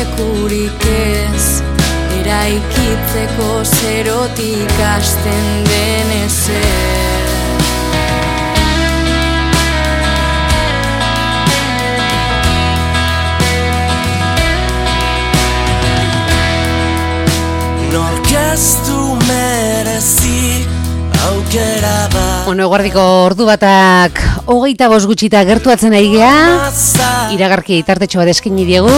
lekurik ez, eraikitzeko zerotik hasten den ezer. Nork ez du merezi aukera bat. Eguerdiko ordu batak 25 gutxita gertuatzen ari gea, iragarki tartetxo bat eskaini diegu,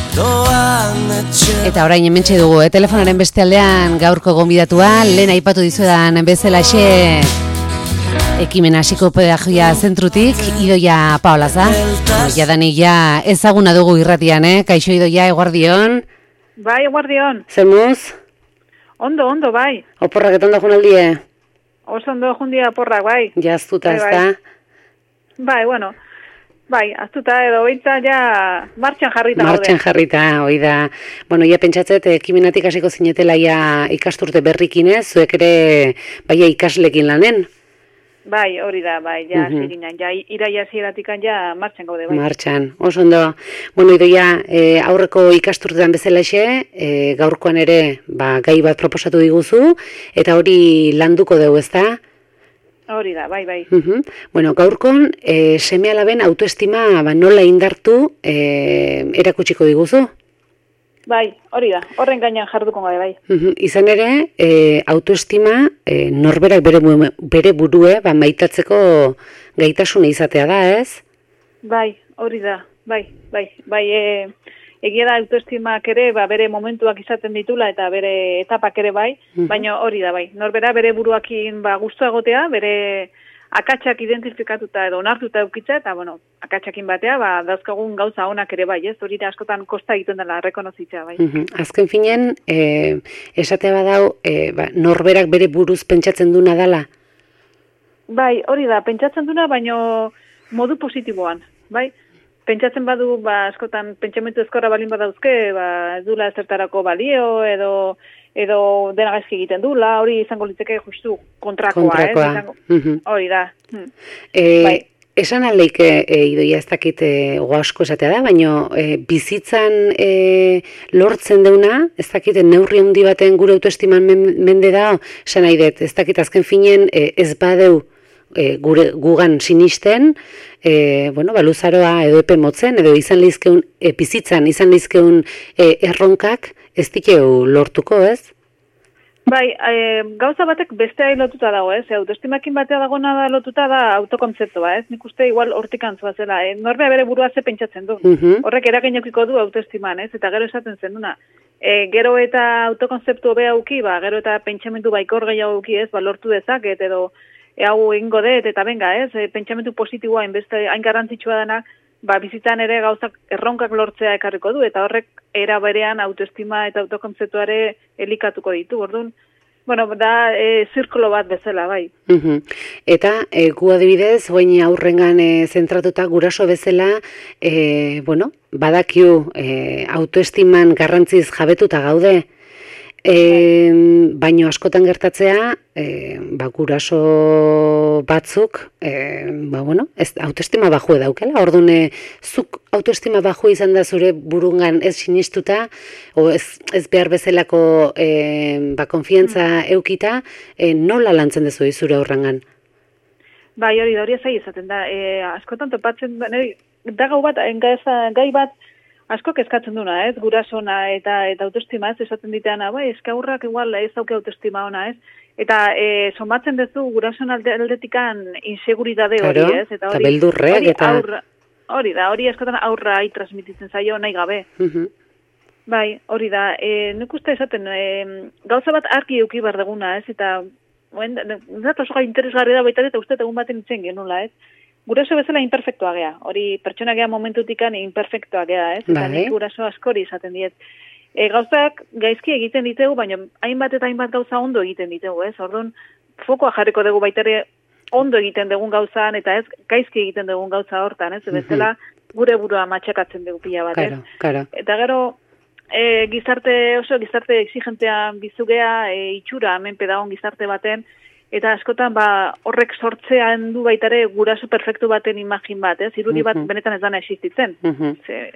eta orain hementxe dugu, telefonaren beste aldean gaurko gonbidatua, lehen aipatu dizuedan bezalaxe ekimena psikopedagogia zentrutik, Idoia Paolaza. Jadanik ja ezaguna dugu irratian, Kaixo Idoia, eguerdion. Bai, eguerdion. Zer muz? Ondo, bai. Oporrak eton junaldie? Oso ondo jundia porrak, bai. Ja aztuta, ez da? Bai, bueno. Bai, aztuta edo oitza ja martxan jarrita. Martxan jarrita, hoi da. Bueno, ja pentsatzet, ekimenatik hasiko zinetela ja ikasturte berrikinez, zuek ere baia ikaslekin lanen? Bai, hori da, bai, ja zirinan, ja iraia ziratikan ja martxan gaude, bai. Martxan, oso ondo. Bueno, Idoia, aurreko ikasturtetan bezalaxe, gaurkoan ere gai bat proposatu diguzu, eta hori landuko dugu, ez da? Hori da, bai. Bueno, gaurkon, seme-alaben autoestima nola indartu erakutsiko diguzu? Bai, hori da, horren gainean jarduko gabe, bai. Izan ere, autoestima norberak bere burue maitatzeko gaitasuna izatea da, ez? Bai, hori da, bai. Egia da autoestimak ere bere momentuak izaten ditula eta bere etapak ere bai, baina hori da, bai. Norbera bere buruakin gustua egotea, bere akatsak identifikatuta edo onartuta eukitza, eta, bueno, akatsakin batea, dauzkagun gauza onak ere bai, ez? Hori da askotan kosta egiten dela rekonozitza, bai. Azken finen, esatea badau, norberak bere buruz pentsatzen duna dala? Bai, hori da, pentsatzen duna, baino modu positiboan, bai? Pentsatzen badu, askotan pentsamentu ezkorra balin badauzke, ez dula ezertarako balio, edo dena gaizki egiten dula, hori izango litzeke justu kontrakoa. Hori da. Bai. Esan aldeike, Idoia, ez dakit asko esatea da, baina bizitzan lortzen deuna, ez dakit neurri handi baten gure autoestiman mende da, esan nahi dut, ez dakit azken finen ez badeu gugan sinisten, luzaroa edo epe motzen, edo bizitzan izan lizkeun erronkak ez dikeu lortuko, ez? Bai, gauza batek besteai lotuta dago, ez? Autoestimakin batea dagona da lotuta da autokontzeptua, ez? Nik uste igual hortik antzua zela, norbea bere burua ze pentsatzen du. Horrek eraginokiko du autoestiman, ez? Eta gero esaten zen duna. Gero eta autokontzeptu hobea auki, gero eta pentsamentu baikor gehiago auki, ez? Lortu dezaket edo hau egingo dut, eta benga, ez? Pentsamentu positiboa hain garrantzitsua dena, bizitzan ere gauzak erronkak lortzea ekarriko du, eta horrek era berean autoestima eta autokontzeptuare elikatuko ditu, orduan, da zirkulo bat bezala, bai. Eta gu adibidez, goin aurrengan zentratuta guraso bezala, badakiu autoestiman garrantziz jabetuta gaude, baino askotan gertatzea, guraso batzuk, autoestima bajue daukela, orduan, zuk autoestima bajue izan da zure burungan ez sinistuta, o ez behar bezalako konfiantza eukita, nola lantzen dezu zure aurrengan? Bai, hori ezai izaten da, askotan topatzen da gau bat, gai bat, askok eskatzen duna, ez? Gurasona eta autoestima, ez? Esaten diteana, eska aurrak igual ez dauke autoestima ona, ez? Eta somatzen dezu gurason aldetikan inseguridade hori, ez? Eta beldurrek, eta... Hori da, hori askotan aurra transmititzen zaio nahi gabe. Bai, hori da, nik uste esaten, gauza bat argi euki bar deguna, ez? Eta, oso interesgarri da baita eta uste egun baten itzen genula, ez? Guraso bezala imperfektua gea, hori pertsona gea momentutikan imperfektua gea, ez? Eta nik guraso askori izaten diet. Gauzak gaizki egiten ditegu, baina hainbat eta hainbat gauza ondo egiten ditegu, ez? Orduan, fokoa jarriko dugu baita ere ondo egiten dugun gauzan, eta ez gaizki egiten dugun gauza hortan, ez? Bezala gure burua matxakatzen dugu pila bat, ez? Eta gero, gizarte exigentean bizugea, itxura hemen pedagon gizarte baten, eta askotan horrek sortzean du baitare guraso perfektu baten imagin bat, ez? Irudi bat benetan ez dana existitzen.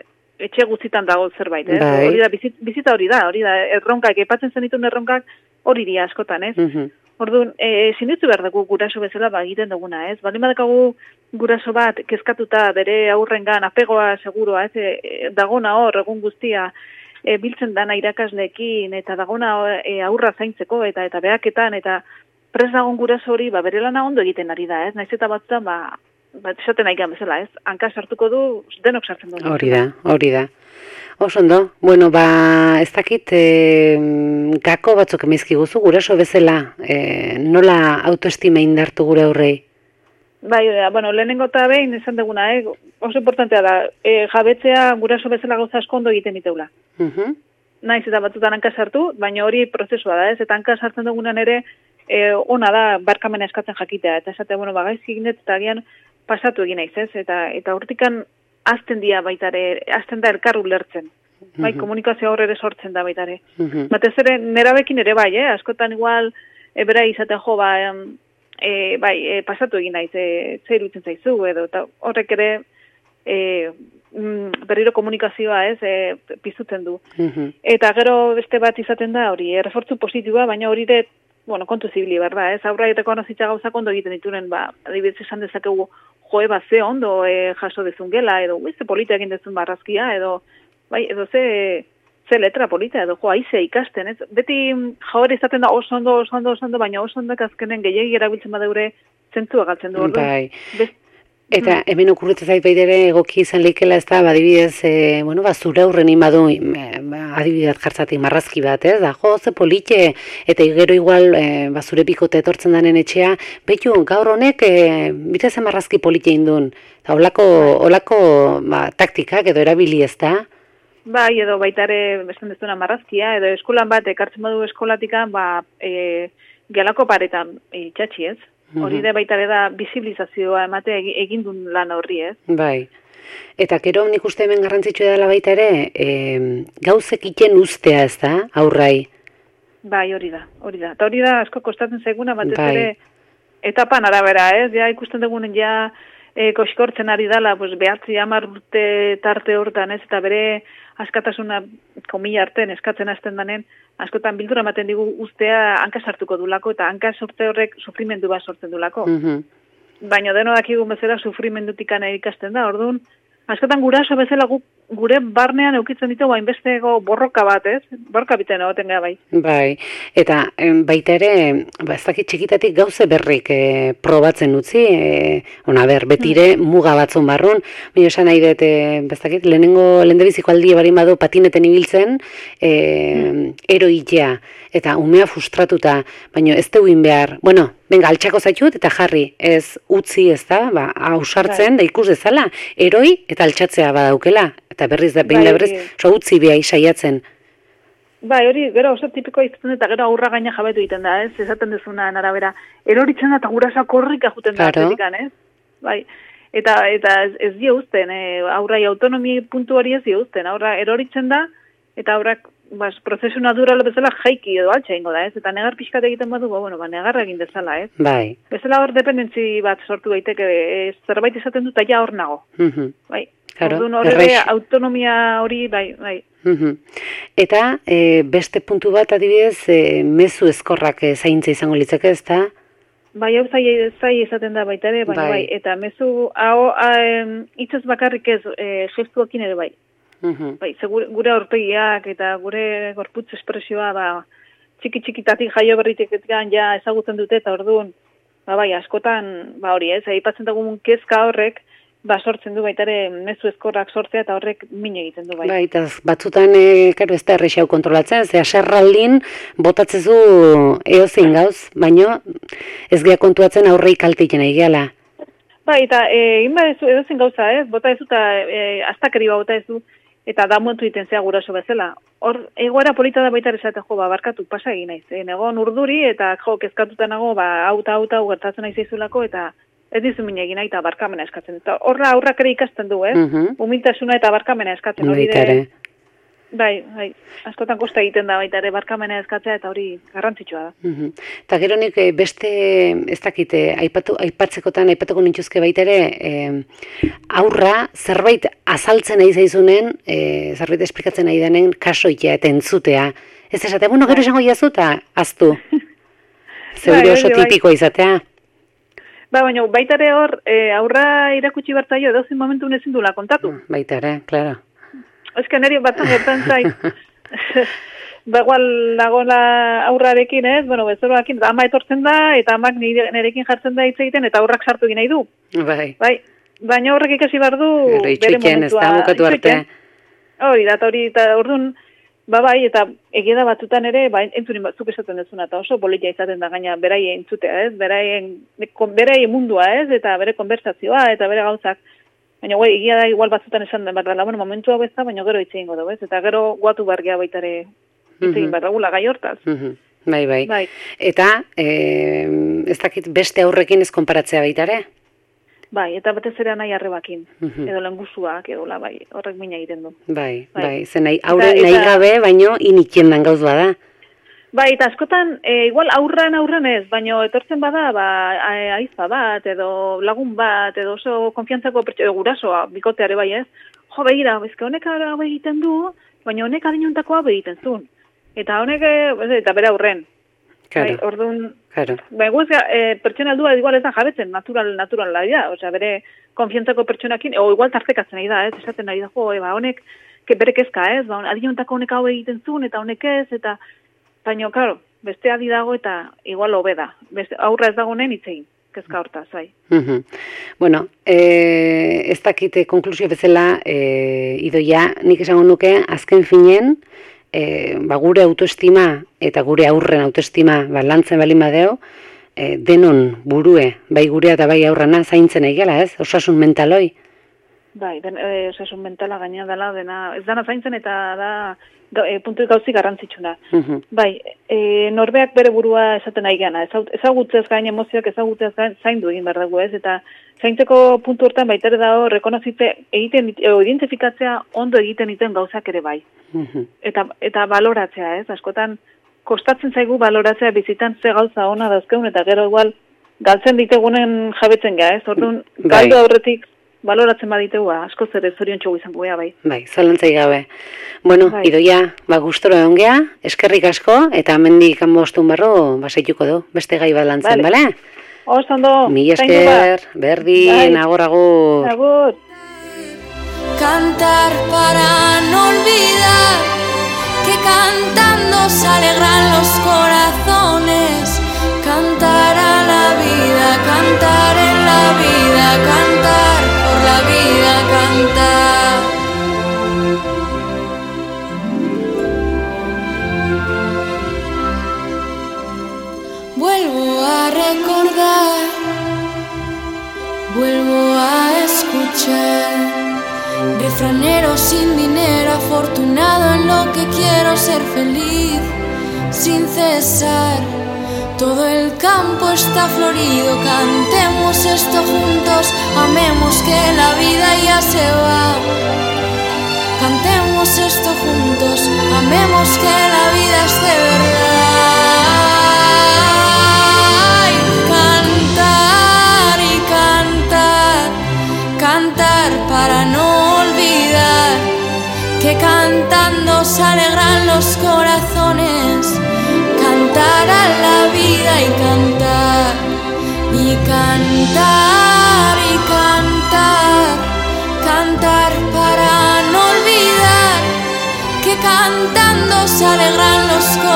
etxe guztitan dago zerbait, ez? Bai. Hori da, bizitza hori da, erronkak, epatzen zenitun erronkak hori dira askotan, ez? Orduan, sinitzu behar dugu guraso bezala egiten duguna, ez? Baldin badakagu guraso bat kezkatuta bere aurrengan apegoa seguroa, ez? Dagona hor, egun guztia, biltzen dana irakasleekin, eta dagona aurra zaintzeko, eta behaketan, eta prest dagoen guraso hori, bere lana ondo egiten ari da, ez? Naiz eta batzutan, esaten nahi bezala, ez? Hanka sartuko du, denok sartzen du. Hori da. Osondo, bueno, ez dakit, gako batzuk emizkiguzu, guraso bezala, nola autoestima indartu gure aurrei? Bai, bueno, lehenengo eta behin esan duguna, oso importantea da, jabetzea guraso bezala gauza asko ondo egiten diteula. Naiz eta batzutan hanka sartu, baina hori prozesua da, ez? Eta hanka sartzen dugunan ere, ona da barkamena eskatzen jakitea, eta esatea, bueno, gaizik net eta agian pasatu egin naiz, ez? Eta hortikan azten dia baitare, azten da elkar ulertzen. Bai, komunikazio hor ere sortzen da baitare. Batez ere, nerabekin ere bai, askotan igual, bera izatea jo, pasatu egin naiz, zer iruditzen zaizu, edo, eta horrek ere, berriro komunikazioa, pizuten du. Eta gero beste bat izaten da, hori, errefortzu positiboa, baina hori ere, bueno, kontu zibili, berda, aurra egiteko nozitza gauzak ondo egiten dituren, adibidez esan dezakegu, ze ondo jaso dezun gela, edo, ze polita egin dezun barrazkia, edo ze letra polita, edo, aize ikasten, ez? Beti jaure izaten da oso ondo, baina oso ondok azkenen gehiagi erabiltzen badaure zentzua galtzen du. Bai. Eta hemen okurritzen zait baidere egoki izan leikela, ez da, adibidez, zure aurren imadu, adibidez jartzatik marrazki bat, ez da, ze polite, eta gero igual, zure bikote etortzen danen etxea, behitu, gaur honek, bitez marrazki polite indun, eta olako taktikak edo erabili, ez da? Bai, edo baitare, esan dezuna marrazkia, edo eskolan bat, ekartzen badu eskolatikan, gelako paretan itxatxi, ez? Hori da baitare da bizibilizazioa emate egindun lan horri, ez? Bai. Eta gero nik uste hemen garrantzitsua dela baita ere, gauzek iten ustea, ez da, aurrai? Bai, hori da. Eta hori da asko kostatzen zaiguna, batez ere etapan arabera, ez? Ja ikusten dugunen koskortzen ari dela, behatzi 10 urte tarte hortan, ez? Eta bere askatasuna komila arten eskatzen hasten danen, askotan bildura ematen digu ustea hanka sartuko dulako, eta hanka sorte horrek sufrimendu bat sortzen dulako. Baina deno dakigun bezala sufrimendutik ikasten da, orduan, askotan guraso bezala gure barnean eukitzen ditu hainbesteko borroka bat, ez? Borroka biten egoten gara bai. Bai, eta baita ere, ez dakit txikitatik gauze berrik probatzen utzi, betire muga batzun barrun, baina esan nahi dut, ez dakit, lehendabiziko aldi barin badu patineten ibiltzen, eroitea, eta umea frustratuta, baina ez deuin behar, altxako zaitut eta jarri, ez utzi, ez da, ausartzen, da ikus dezala, eroi eta altxatzea badaukela, eta berriz da, behin da berriz, utzi beha isaiatzen. Bai, hori, gero oso tipikoa izaten eta gero aurra gaina jabetu egiten da, ez? Esaten dezuna arabera, eroritzen da eta gurasoak korrika juten da, ez? Bai, eta ez dio uzten, aurrai autonomia puntu hori ez dio uzten, aurra eroritzen da, eta aurrak prozesu natural bezala jaiki edo altxa ingo da, ez? Eta negar pixkat egiten badu, negarra egin dezala, ez? Bai. Bezala hor dependentzi bat sortu daiteke, zerbait izaten dut, ja hor nago. Bai. Orduan horre autonomia hori, bai. Eta beste puntu bat adibidez, mezu ezkorrak zaintza izango litzake, ez da? Bai, hau zai izaten da baita ere, baina bai. Eta mezu, hitzez bakarrik ez, gestuakin ere bai. Bai, gure aurpegiak eta gure gorputz espresioa txiki-txikitatik jaio berritik ja ezagutzen dute eta orduan askotan hori ez, aipatzen dugun kezka horrek sortzen du baitare mezu ezkorrak sortzea eta horrek min egiten du bai. Bai, eta batzutan ez da errexau kontrolatzen, serraldin botatzezu eozein gauz, baino ez geha kontuatzen aurrei kalteiten egiala. Bai, eta egin badezu edozein gauza ez, bota ezu eta aztakeri bota ezu, eta da momentu egiten zea guraso bezala. Hor, egoera polita da baita esate barkatu, pasa egin naiz. Negon urduri eta kezkatuta nago, hau gertatzen naiz zaizulako, eta ez dizu min egin nahi eta barkamena eskatzen. Eta horra aurrak ere ikasten du, Humiltasuna eta barkamena eskatzen. Bai, askotan kosta egiten da baita ere barkamena eskatzea eta hori garrantzitsua da. Eta gero nik beste, ez dakite, aipatuko nintuzke baita ere, aurra zerbait azaltzen nahi zaizunen, zerbait esplikatzen nahi denen kasoitea eta entzutea. Ez esate, bueno, gero esango jazu eta aztu. Zeure oso tipikoa izatea. Baina baita ere hor, aurra irakutsi bertzaio edozin momentu ezin dula kontatu. Baita ere, klaro. Ez que niri batzan gertan zait. Igual nagoela aurrarekin, ez? Bueno, bezoroakin, ama etortzen da, eta amak nerekin jartzen da hitz egiten, eta aurrak sartu egin nahi du. Bai. Baina horrek ikasi behar du, bere momentua. Ez da bukatu arte. Hori, eta orduan, bai, eta egia da batzutan ere, entzunin batzuk esaten dezuna, eta oso politia izaten da gaina beraien entzutea, ez? Beraien mundua, ez? Eta bere konversazioa, eta bere gauzak. Baina egia da igual batzutan esan den bat, bueno, momentu hau ez da, baina gero hitz egingo dugu, ez? Eta gero guatu bargia baitare hitz egin behar dugula gai hortaz. Bai. Eta, ez dakit beste aurrekin ez konparatzea baitare? Bai, eta batez ere nahi arrebakin, edo lengusuak, edo bai, horrek mina egiten du. Bai, zen aurre nahi gabe, baino inikien dan gauz bada. Bai, eta askotan, igual aurran ez, baina etortzen bada, aiza bat, edo lagun bat, edo oso konfiantzako edo gurasoa, bikoteare bai ez. Jo, begira, bezke honek hau egiten du, baina honek adinuntakoa egiten zuen. Eta honek, eta bere aurren. Claro. Bai, orduan, pertsona aldua igual ez da jabetzen, natural da, osea, bere konfiantzako pertsonakin, o igual tartekatzen nahi da, ez, esaten nahi da, jo, honek, bere kezka ez, adinuntako honek hau egiten zuen, eta honek ez, eta baina, klaro, beste adi dago eta igual hobe da. Aurra ez dagoen hitzegin, kezka hortaz, bai. Bueno, ez dakite konklusio bezala, Idoia, nik esango nuke, azken finen, gure autoestima eta gure aurren autoestima lantzen balin badeo, denon burue, bai gurea eta bai aurrana zaintzen egela, ez? Osasun mentaloi. Bai, osasun mentala gaina dela, ez dana zaintzen eta da puntu gauzi garrantzitsuna. Bai, norbeak bere burua esaten nahi gana, ezagutzez gain emozioak ezagutzez gain zaindu egin behar dugu, ez? Eta zaintzeko puntu hortan baitere dago rekonozitze egiten, identifikatzea ondo egiten iten gauzak ere bai. Eta baloratzea, ez? Askotan kostatzen zaigu baloratzea bizitan ze gauza ona dauzkeun, eta gero igual galtzen ditegunen jabetzen ga, ez? Orduan, galdu aurretik baloratzen baditegu, asko zer ez zorion txogu izango bai. Bai, zalantzai gabe. Bueno, Idoia, gustoro egon gea, eskerrik asko, eta hemendik bostun barro, basaituko du, beste gai bat lantzen, bale? Ondo, mila esker, berdin, agur. Agur. Cantar para no olvidar que cantando se alegran los corazones. Cantar a la vida, cantar en la vida, cantar por la vida, cantar. Vuelvo a recordar, vuelvo a escuchar. Refranero sin dinero, afortunado en lo que quiero, ser feliz sin cesar. Todo el campo está florido, cantemos esto juntos, amemos que la vida ya se va. Cantemos esto juntos, amemos que la vida es de verdad. Y cantar y cantar, cantar para no olvidar que cantando se alegran los corazones. Cantar a la vida y cantar, y cantar, y cantar, cantar para no olvidar que cantando se alegran los corazones.